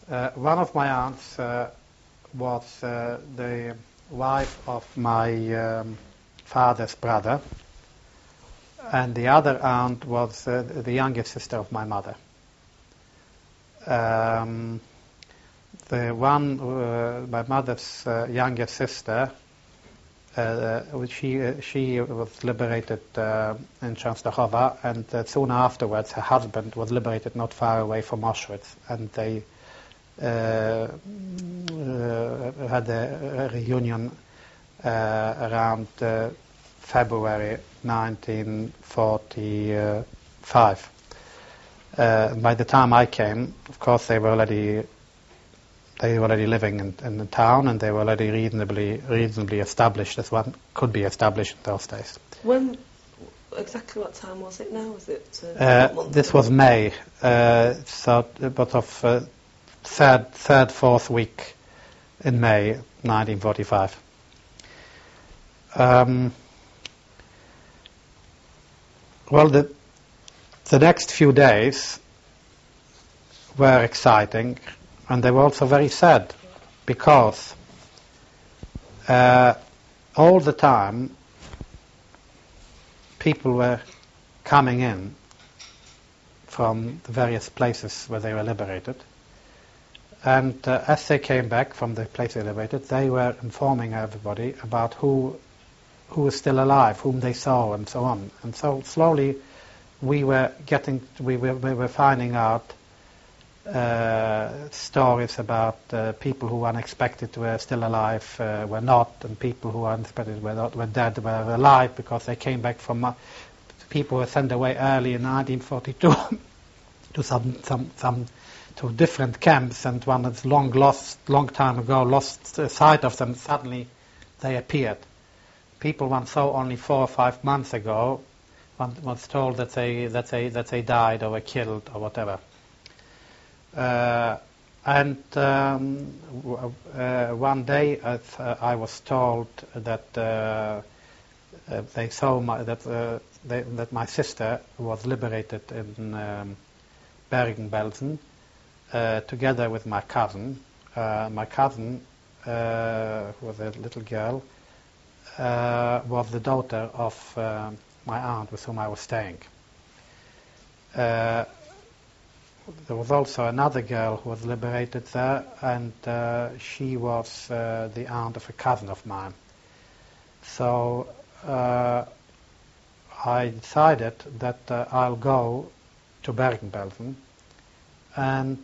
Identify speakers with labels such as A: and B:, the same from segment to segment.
A: One of my aunts was the wife of my father's brother, and the other aunt was the youngest sister of my mother. The one, my mother's youngest sister, she was liberated in Częstochowa, and soon afterwards her husband was liberated not far away from Auschwitz, and they had a reunion around February 1945. By the time I came, of course, they were already living in the town, and they were already reasonably established, as one could be established in those days.
B: When exactly what time was it now? Was it
A: this was May, so about of fourth week in May 1945. Well, the next few days were exciting, and they were also very sad, because all the time people were coming in from the various places where they were liberated, and as they came back from the place they liberated, they were informing everybody about who was still alive, whom they saw, and so on. And so slowly we were finding out stories about people who unexpected were still alive, were not, and people who unexpected were dead were alive, because they came back from people who were sent away early in 1942 to to different camps, and one that's long time ago lost sight of them. Suddenly they appeared. People one saw only 4 or 5 months ago, one was told that they died or were killed or whatever. One day I was told that they saw that my sister was liberated in Bergen-Belsen together with my cousin. My cousin, who was a little girl, was the daughter of my aunt with whom I was staying. There was also another girl who was liberated there, and she was the aunt of a cousin of mine. So I decided that I'll go to Bergen-Belsen and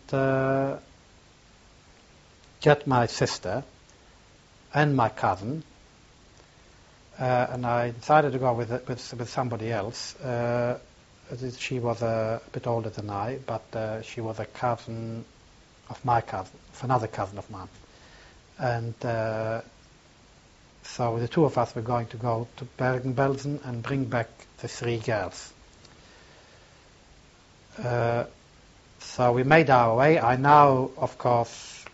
A: get my sister and my cousin, and I decided to go with somebody else. She was a bit older than I, but she was a cousin of my cousin, of another cousin of mine. And so the two of us were going to go to Bergen-Belsen and bring back the 3 girls. So we made our way. I now, of course,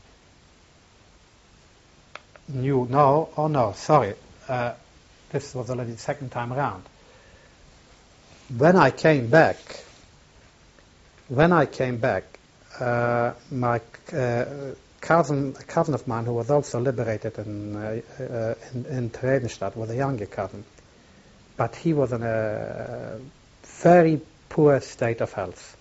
A: knew, this was already the second time around. When I came back, my cousin, a cousin of mine who was also liberated in Theresienstadt, was a younger cousin, but he was in a very poor state of health.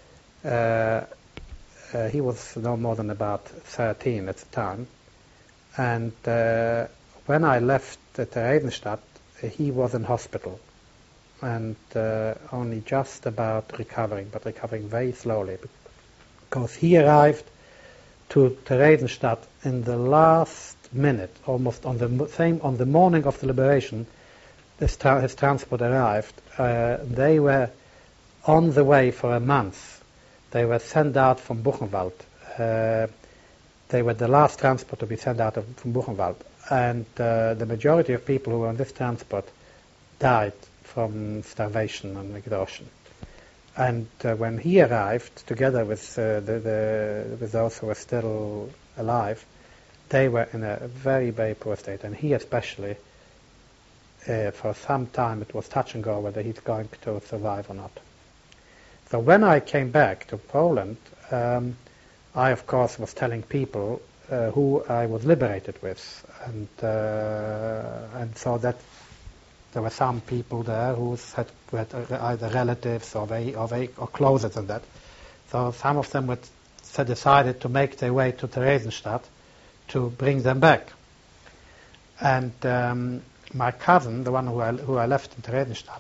A: He was no more than about 13 at the time, and when I left Theresienstadt, he was in hospital, and only just about recovering, but recovering very slowly, because he arrived to Theresienstadt in the last minute, almost on the morning of the liberation. His transport arrived. They were on the way for a month. They were sent out from Buchenwald. They were the last transport to be sent out from Buchenwald, and the majority of people who were on this transport died from starvation and exhaustion. And when he arrived, together with those who were still alive, they were in a very, very poor state. And he especially, for some time, it was touch and go whether he's going to survive or not. So when I came back to Poland, I, of course, was telling people who I was liberated with, and so that there were some people there who had either relatives or closer than that. So some of them decided to make their way to Theresienstadt to bring them back. And my cousin, the one who I left in Theresienstadt,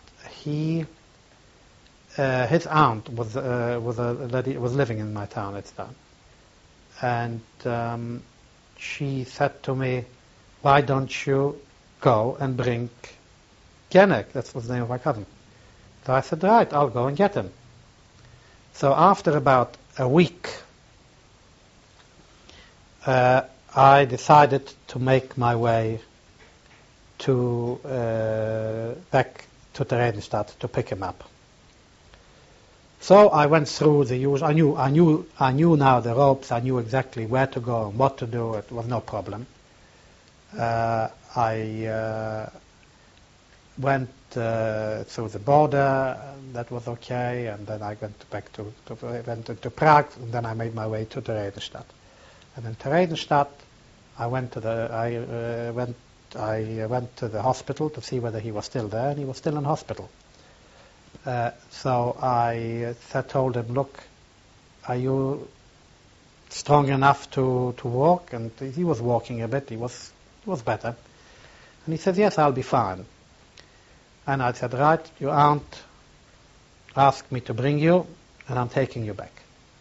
A: his aunt was living in my town at the time, and she said to me, "Why don't you go and bring Janek?" That was the name of my cousin. So I said, "Right, I'll go and get him." So after about a week, I decided to make my way back to Theresienstadt to pick him up. So I went through the usual. I knew now the ropes. I knew exactly where to go and what to do. It was no problem. I went through the border. That was okay. And then I went back went to Prague. And then I made my way to Theresienstadt. And in Theresienstadt, I went to the hospital to see whether he was still there, and he was still in hospital. So I told him, "Look, are you strong enough to walk?" And he was walking a bit. He was better. And he said, "Yes, I'll be fine." And I said, "Right, your aunt asked me to bring you, and I'm taking you back."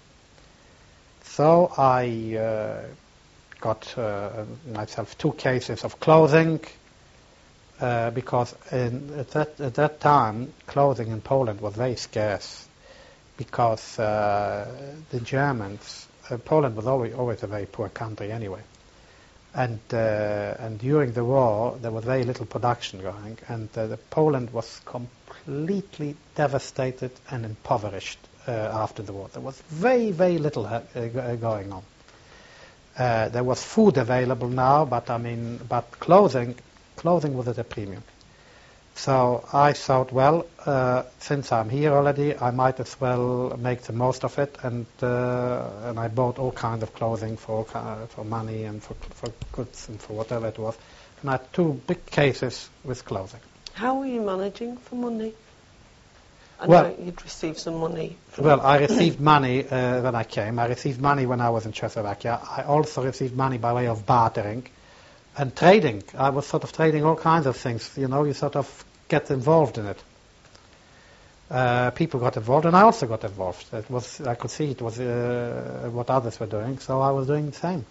A: So I got myself 2 cases of clothing, because at that time clothing in Poland was very scarce, because the Germans, Poland was always a very poor country anyway, and during the war there was very little production going, and Poland was completely devastated and impoverished after the war. There was very, very little going on. There was food available now, but clothing was at a premium. So I thought, well, since I'm here already, I might as well make the most of it, and I bought all kinds of clothing for money and for goods and for whatever it was. And I had 2 big cases with clothing.
B: How were you managing for money? I know you'd received some money.
A: Well, I received money when I came. I received money when I was in Czechoslovakia. I also received money by way of bartering and trading. I was sort of trading all kinds of things. You sort of get involved in it. People got involved, and I also got involved. I could see it was what others were doing, so I was doing the same.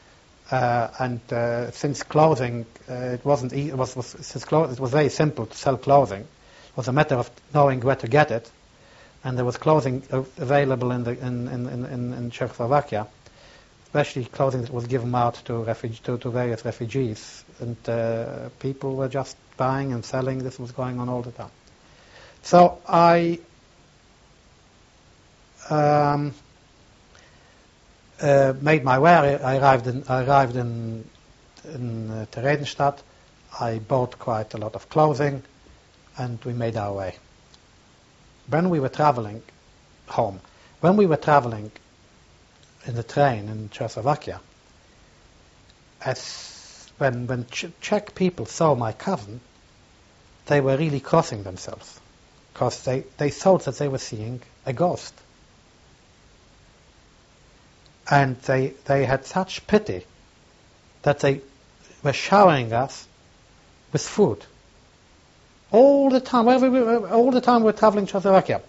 A: Since clothing, it wasn't. It was very simple to sell clothing. It was a matter of knowing where to get it, and there was clothing available in Czechoslovakia, especially clothing that was given out to various refugees, and people were just buying and selling. This was going on all the time. So I made my way. I arrived in Theresienstadt. I bought quite a lot of clothing, and we made our way. When we were traveling home, when we were traveling in the train in Czechoslovakia, when Czech people saw my cousin, they were really crossing themselves, because they thought that they were seeing a ghost. And they had such pity that they were showering us with food. All the time, all the time we were traveling to Czechoslovakia.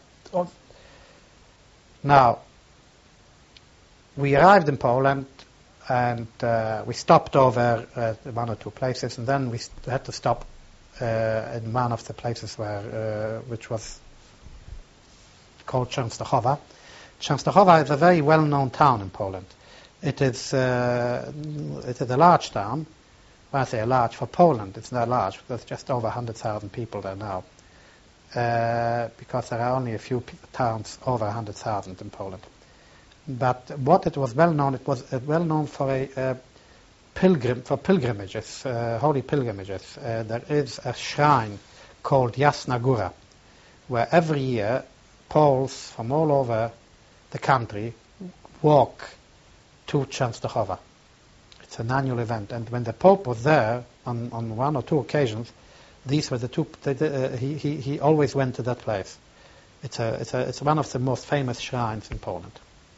A: Now, we arrived in Poland, and we stopped over at 1 or 2 places, and then we had to stop in one of the places which was called Częstochowa. Częstochowa is a very well-known town in Poland. It is a large town. When I say large, for Poland it's not large. There's just over 100,000 people there now, because there are only a few towns over 100,000 in Poland. But what it was well known, it was well known for pilgrimages, holy pilgrimages. There is a shrine called Jasna Góra, where every year Poles from all over the country walk to Częstochowa. It's an annual event, and when the Pope was there on one or two occasions, these were the two. He always went to that place. It's one of the most famous shrines in Poland.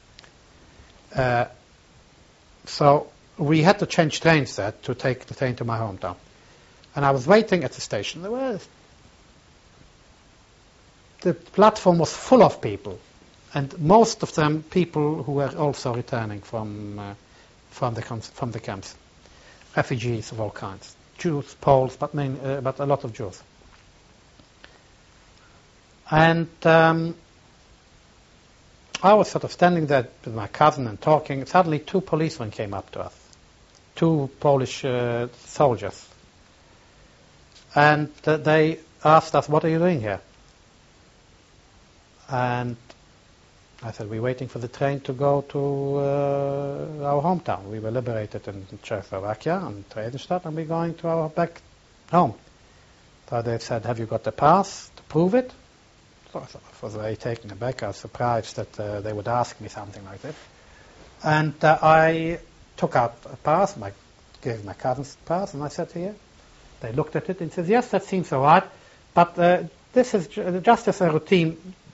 A: So we had to change trains there to take the train to my hometown, and I was waiting at the station. The platform was full of people, and most of them people who were also returning from the camps, refugees of all kinds, Jews, Poles, but a lot of Jews. And I was sort of standing there with my cousin and talking. Suddenly, two policemen came up to us, two Polish soldiers, and they asked us, "What are you doing here?" And I said, "We're waiting for the train to go to our hometown. We were liberated in Czechoslovakia and Theresienstadt, and we're going to our back home." So they said, "Have you got the pass to prove it?" So I was very taken aback. I was surprised that they would ask me something like this. And I took out a pass, gave my cousin's pass, and I said, "Here." They looked at it and said, "Yes, that seems all right, but this is just as a routine.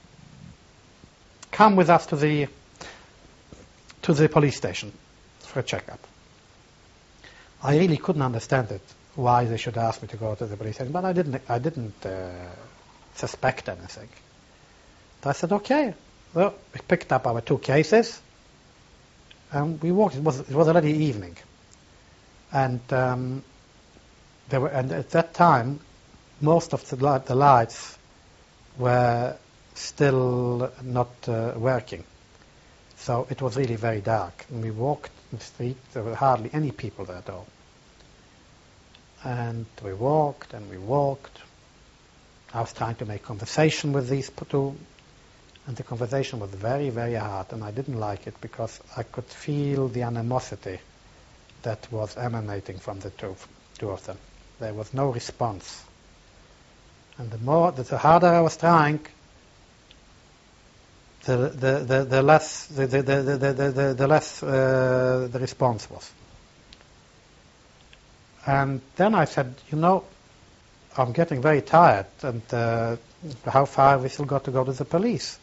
A: Come with us to the police station for a checkup." I really couldn't understand it, why they should ask me to go to the police station, but I didn't suspect anything. So I said, "Okay." Well, we picked up our two cases, and we walked. It was already evening, and and at that time, most of the lights were still not working. So it was really very dark. And we walked in the street. There were hardly any people there at all. And we walked and we walked. I was trying to make conversation with these two, and the conversation was very, very hard, and I didn't like it because I could feel the animosity that was emanating from the two of them. There was no response. And the harder I was trying, the less the response was. And then I said, I'm getting very tired, and how far have we still got to go to the police?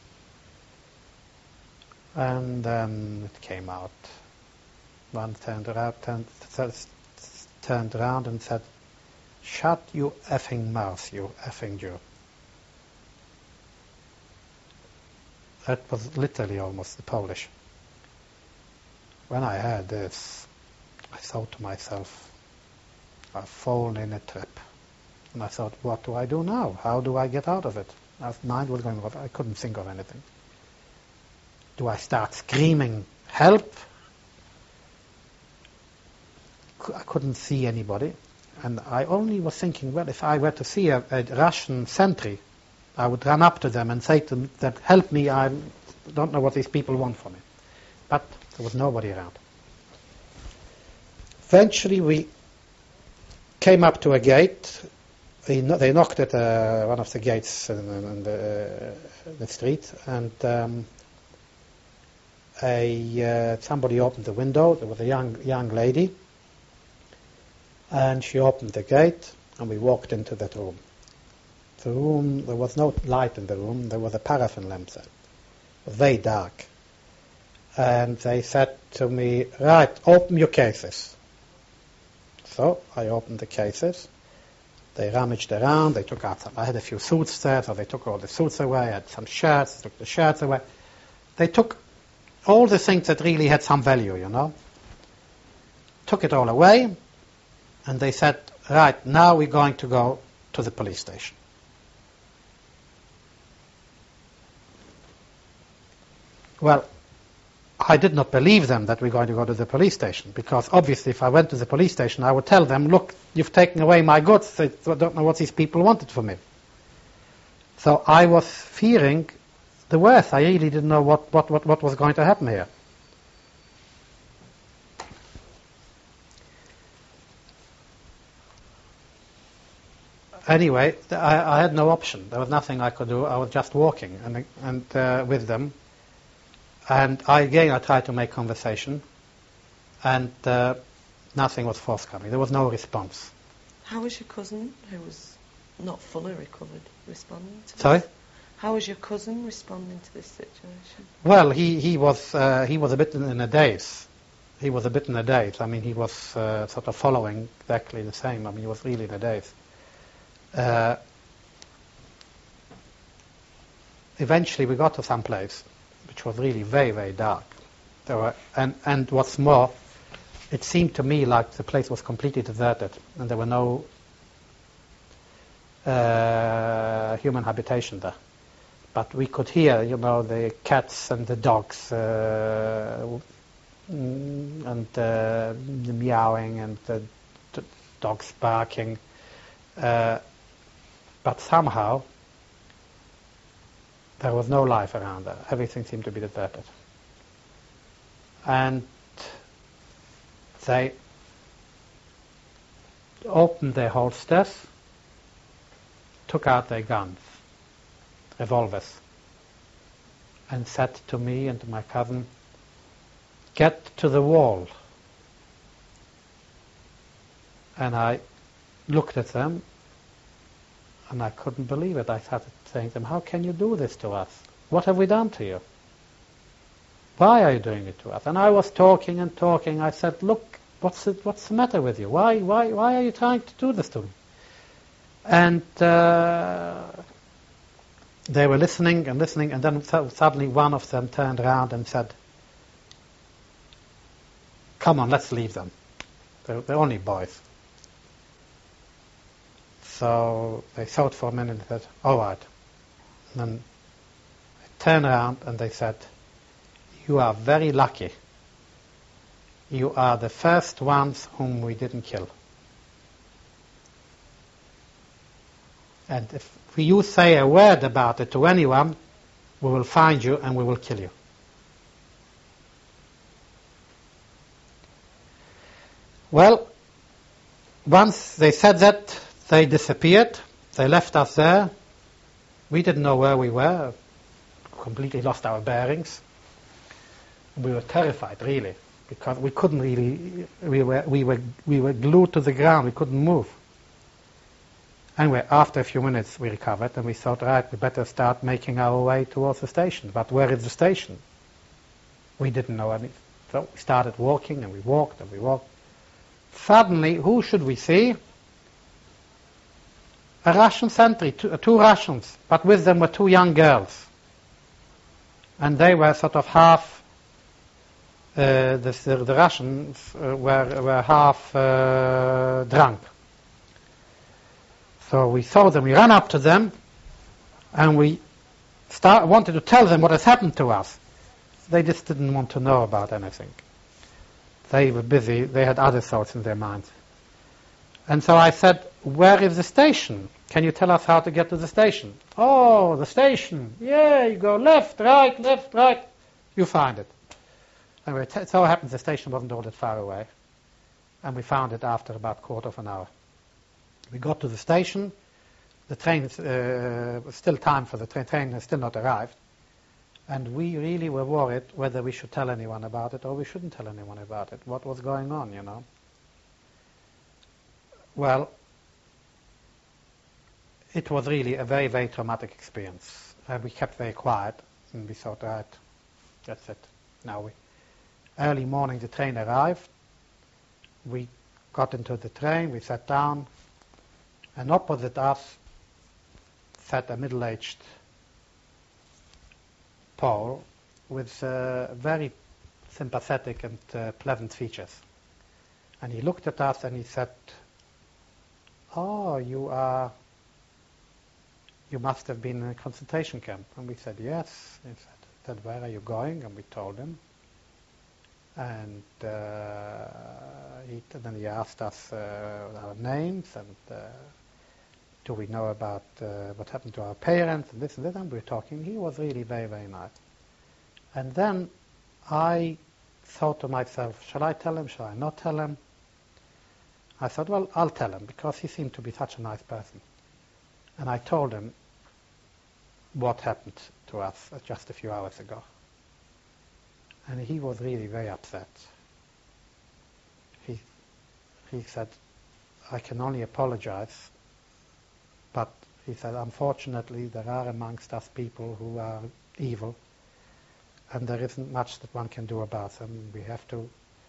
A: And then it came out. One turned around and said, "Shut your effing mouth, you effing Jew." That was literally almost the Polish. When I heard this, I thought to myself, I've fallen in a trap. And I thought, what do I do now? How do I get out of it? My mind was going off. I couldn't think of anything. Do I start screaming, "Help"? I couldn't see anybody. And I only was thinking, well, if I were to see a Russian sentry, I would run up to them and say to them, "Help me, I don't know what these people want from me." But there was nobody around. Eventually we came up to a gate. They knocked at one of the gates in the street, and somebody opened the window. There was a young lady, and she opened the gate, and we walked into that room. The room, there was no light in the room. There was a paraffin lamp there. It was very dark. And they said to me, "Right, open your cases." So I opened the cases. They rummaged around. They took out some. I had a few suits there, so they took all the suits away. I had some shirts. They took the shirts away. They took all the things that really had some value, Took it all away, and they said, "Right, now we're going to go to the police station." Well, I did not believe them that we're going to go to the police station, because obviously if I went to the police station, I would tell them, "Look, you've taken away my goods. I don't know what these people wanted from me." So I was fearing the worst. I really didn't know what was going to happen here. Anyway, I had no option. There was nothing I could do. I was just walking and with them. And I tried to make conversation, and nothing was forthcoming. There was no response.
B: How was your cousin, who was not fully recovered, responding to this?
A: Sorry?
B: How was your cousin responding to this situation?
A: Well, he was a bit in a daze. He was a bit in a daze. I mean, he was sort of following exactly the same. I mean, he was really in a daze. Eventually, we got to some place which was really very, very dark. There were, and what's more, it seemed to me like the place was completely deserted, and there were no human habitation there. But we could hear, the cats and the dogs and the meowing and the dogs barking. But somehow there was no life around there. Everything seemed to be deserted. And they opened their holsters, took out their guns, revolvers, and said to me and to my cousin, "Get to the wall." And I looked at them and I couldn't believe it. I started saying to them, "How can you do this to us? What have we done to you? Why are you doing it to us?" And I was talking and talking. I said, "Look, what's the matter with you? Why are you trying to do this to me?" And they were listening and listening, and then suddenly one of them turned around and said, "Come on, let's leave them. They're only boys." So they thought for a minute and said, "All right." And then they turned around and they said, "You are very lucky. You are the first ones whom we didn't kill. And if you say a word about it to anyone, we will find you and we will kill you." Well, once they said that, they disappeared. They left us there. We didn't know where we were. Completely lost our bearings. We were terrified, really, because we couldn't really. We were glued to the ground. We couldn't move. Anyway, after a few minutes, we recovered, and we thought, right, we better start making our way towards the station. But where is the station? We didn't know any. So we started walking, and we walked, and we walked. Suddenly, who should we see? A Russian sentry, two Russians, but with them were two young girls. And they were sort of half, the Russians were half drunk. So we saw them, we ran up to them, and we wanted to tell them what has happened to us. They just didn't want to know about anything. They were busy, they had other thoughts in their minds. And so I said, "Where is the station? Can you tell us how to get to the station?" "Oh, the station. Yeah, you go left, right, you find it." Anyway, it so happens the station wasn't all that far away. And we found it after about a quarter of an hour. We got to the station. The train was still time for the train. Train has still not arrived. And we really were worried whether we should tell anyone about it or we shouldn't tell anyone about it. What was going on, Well, it was really a very, very traumatic experience. We kept very quiet, and we thought, right, that's it. Now early morning the train arrived. We got into the train, we sat down, and opposite us sat a middle-aged Pole with very sympathetic and pleasant features. And he looked at us and he said, "Oh, you must have been in a concentration camp." And we said, "Yes." He said, "Where are you going?" And we told him. And then he asked us our names and do we know about what happened to our parents and this and that. And we were talking. He was really very, very nice. And then I thought to myself, shall I tell him? Shall I not tell him? I thought, well, I'll tell him because he seemed to be such a nice person. And I told him what happened to us just a few hours ago. And he was really very upset. he said, I can only apologize, but he said, unfortunately, there are amongst us people who are evil, and there isn't much that one can do about them. We have to.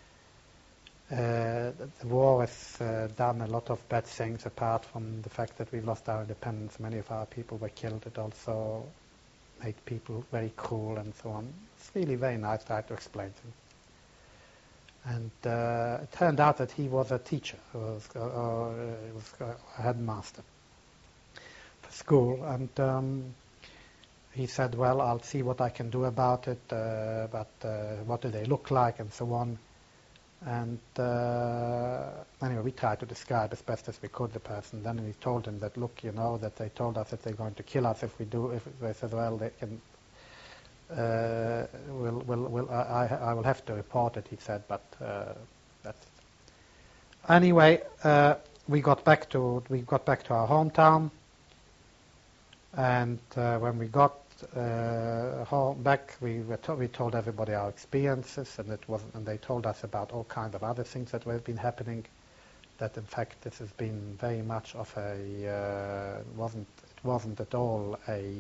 A: The war has done a lot of bad things, apart from the fact that we've lost our independence. Many of our people were killed. It also made people very cruel and so on. It's really very nice to have to explain to him. And it turned out that he was a teacher, he was a headmaster for school, and he said, well, I'll see what I can do about it, but what do they look like, and so on. And anyway, we tried to describe as best as we could the person. Then we told him that, look, that they told us that they're going to kill us if we do. If they said, well, they can. I will have to report it, he said, but that's it. Anyway, we got back to our hometown, and when we got back, we told everybody our experiences, and they told us about all kinds of other things that have been happening. That in fact this has been very much of a wasn't at all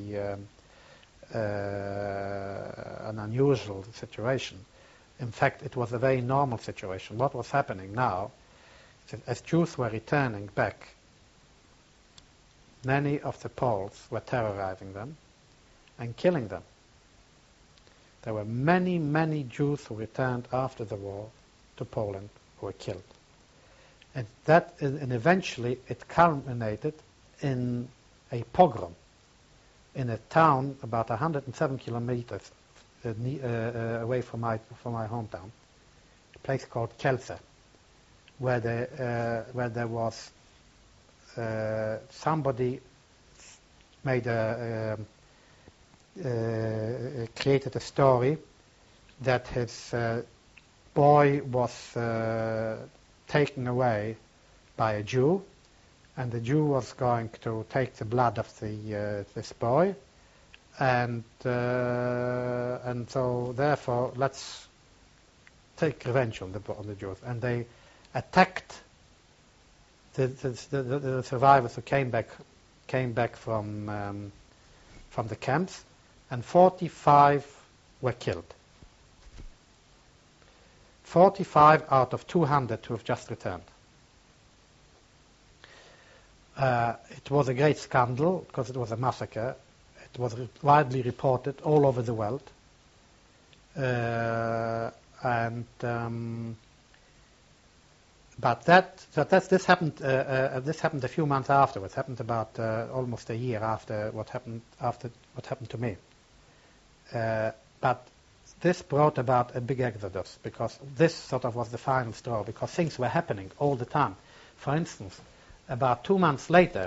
A: an unusual situation. In fact, it was a very normal situation. What was happening now, as Jews were returning back, many of the Poles were terrorizing them and killing them. There were many, many Jews who returned after the war to Poland who were killed. And eventually it culminated in a pogrom in a town about 107 kilometers away from my hometown, a place called Kielce, where there was somebody made created a story that his boy was taken away by a Jew, and the Jew was going to take the blood of this boy, and so therefore let's take revenge on the Jews. And they attacked the survivors who came back from the camps, and 45 were killed. 45 out of 200 who have just returned. It was a great scandal because it was a massacre. It was widely reported all over the world, but this happened. This happened a few months afterwards. Happened about almost a year after what happened to me. But this brought about a big exodus, because this sort of was the final straw, because things were happening all the time. For instance, about 2 months later,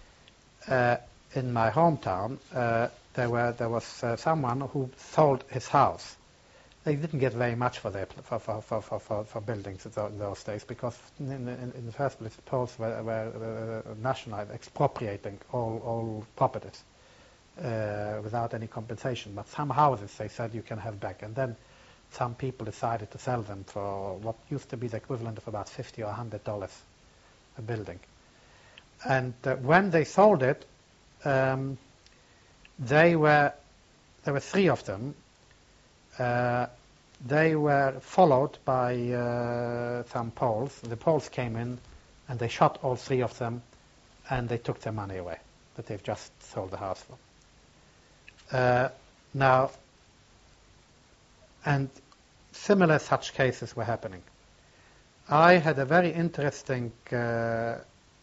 A: in my hometown, there was someone who sold his house. They didn't get very much for buildings in those days, because in the first place the Poles were nationalized, expropriating all properties without any compensation. But some houses they said you can have back, and then some people decided to sell them for what used to be the equivalent of about $50 or $100 a building. And when they sold it, there were 3 of them. They were followed by some Poles. The Poles came in and they shot all 3 of them, and they took their money away that they've just sold the house for. Now, and similar such cases were happening. I had a very interesting the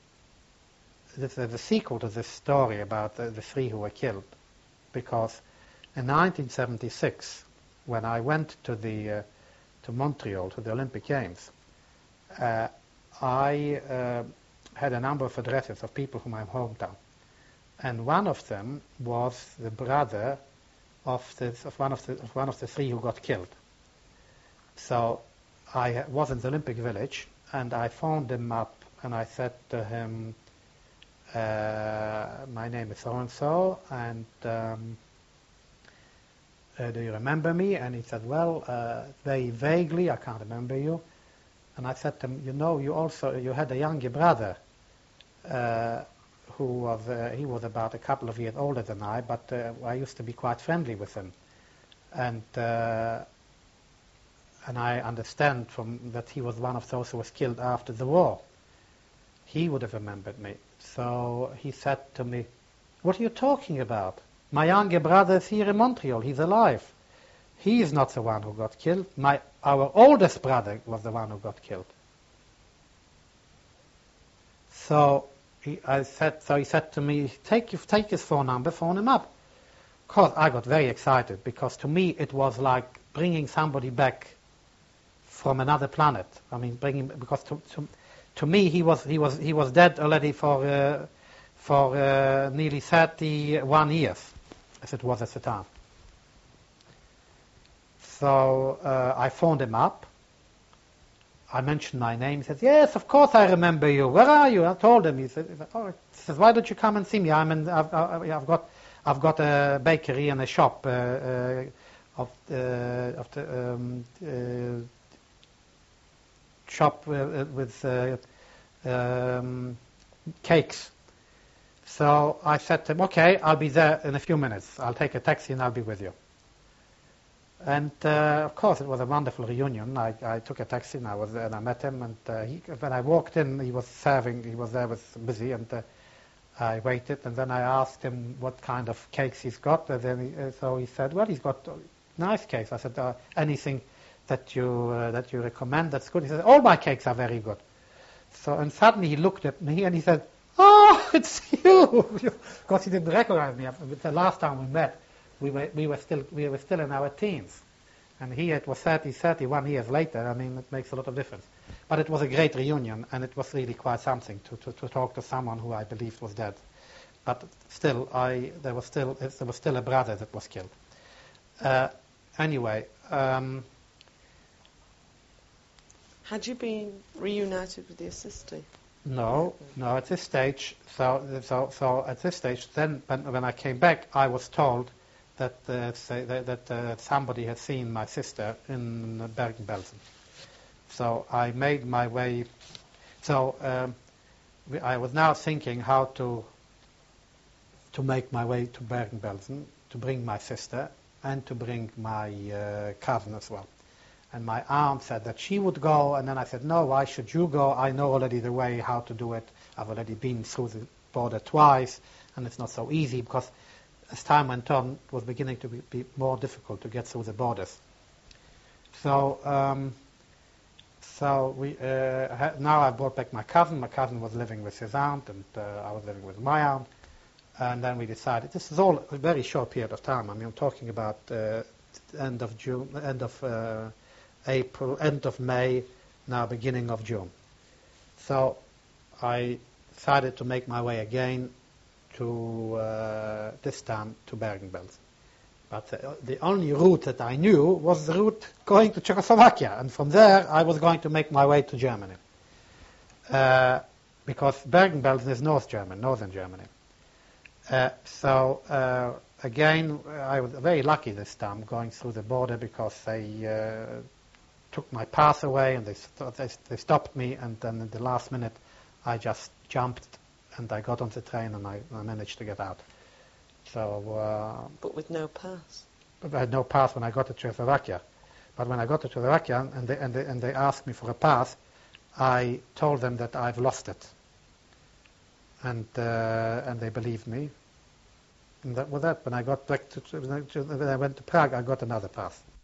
A: sequel to this story about the 3 who were killed, because in 1976, when I went to Montreal to the Olympic Games, I had a number of addresses of people from my hometown, and one of them was the brother of one of the 3 who got killed. So I was in the Olympic Village, and I phoned him up, and I said to him, my name is so-and-so, and do you remember me? And he said, well, very vaguely, I can't remember you. And I said to him, you had a younger brother he was about a couple of years older than I, but I used to be quite friendly with him. And I understand from that he was one of those who was killed after the war. He would have remembered me. So he said to me, what are you talking about? My younger brother is here in Montreal. He's alive. He is not the one who got killed. Our oldest brother was the one who got killed. So he said to me, take his phone number, phone him up. Of course, I got very excited because to me it was like bringing somebody back from another planet. I mean, because to me he was dead already for nearly 31 years, as it was at the time. So I phoned him up. I mentioned my name. He said, yes, of course I remember you. Where are you? I told him. He said, why don't you come and see me? I've got a bakery and a shop with cakes. So I said to him, okay, I'll be there in a few minutes. I'll take a taxi and I'll be with you. And of course, it was a wonderful reunion. I took a taxi and I met him. And when I walked in, he was serving. He was there, busy, and I waited. And then I asked him what kind of cakes he's got. And then so he said, well, he's got nice cakes. I said, anything that you recommend that's good? He said, all my cakes are very good. So and suddenly he looked at me and he said, oh, it's you, because he didn't recognize me. The last time we met, we were still in our teens, and here it was 31 years later. I mean, it makes a lot of difference. But it was a great reunion, and it was really quite something to talk to someone who I believed was dead. But still, there was still a brother that was killed. Anyway.
B: Had you been reunited with your sister?
A: No. At this stage, so at this stage, then when I came back, I was told that somebody had seen my sister in Bergen-Belsen. So I made my way. So I was now thinking how to make my way to Bergen-Belsen, to bring my sister and to bring my cousin as well. And my aunt said that she would go, and then I said, no, why should you go? I know already the way how to do it. I've already been through the border twice, and it's not so easy because as time went on, it was beginning to be more difficult to get through the borders. So now I brought back my cousin. My cousin was living with his aunt, and I was living with my aunt. And then we decided, this is all a very short period of time. I mean, I'm talking about end of June, end of April, end of May, now beginning of June. So I decided to make my way again to this time to Bergen-Belsen. But the only route that I knew was the route going to Czechoslovakia, and from there I was going to make my way to Germany. Because Bergen-Belsen is northern Germany. Again, I was very lucky this time going through the border because they took my pass away and they stopped me, and then at the last minute I just jumped and I got on the train and I managed to get out. So.
B: But with no pass.
A: I had no pass when I got to Czechoslovakia. But when I got to Czechoslovakia and they asked me for a pass, I told them that I've lost it. And they believed me. And that was that. When I got back when I went to Prague, I got another pass.